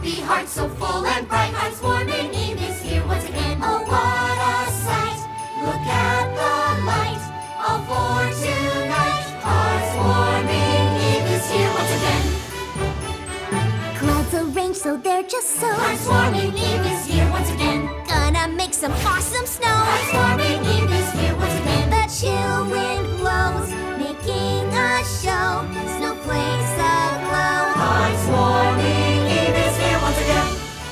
happy hearts so full and bright. Heartswarming Eve is here once again. Oh, what a sight! Look at the light, all for tonight. Heartswarming Eve is here once again. Clouds arranged so they're just so. Heartswarming Eve is here once again. Gonna make some awesome snow. Heartswarming Eve is here once again. The chill wind blows, making a show. Snowflakes aglow. Heartswarming Eve is here once again.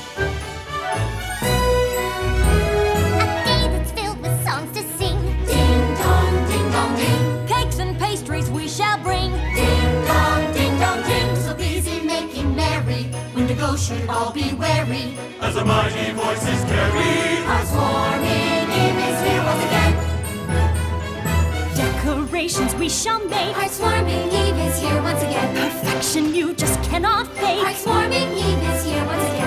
A day that's filled with songs to sing. Ding dong, ding. Cakes and pastries we shall bring. Ding dong, ding. So busy making merry, when to go should all be wary. As the mighty voices carry. Heartswarming Eve is here once again. Decorations we shall make. Heartswarming Eve is here once again. Perfection you just cannot fake. Heartswarming Eve is here once again.